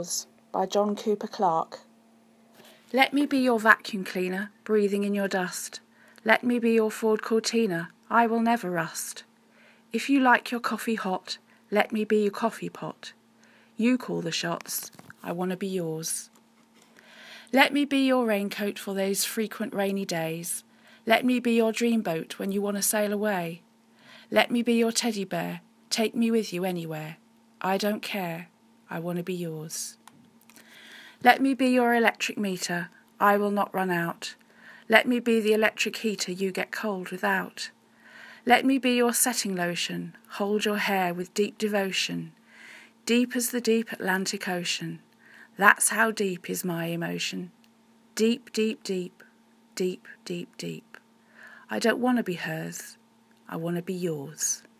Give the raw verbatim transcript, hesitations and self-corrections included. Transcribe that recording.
by John Cooper Clarke. Let me be your vacuum cleaner, breathing in your dust. Let me be your Ford Cortina, I will never rust. If you like your coffee hot, let me be your coffee pot. You call the shots, I want to be yours. Let me be your raincoat for those frequent rainy days. Let me be your dreamboat when you want to sail away. Let me be your teddy bear, take me with you anywhere. I don't care, I want to be yours. Let me be your electric meter, I will not run out. Let me be the electric heater you get cold without. Let me be your setting lotion, hold your hair with deep devotion. Deep as the deep Atlantic Ocean, that's how deep is my emotion. Deep, deep, deep, deep, deep, deep. I don't want to be hers, I want to be yours.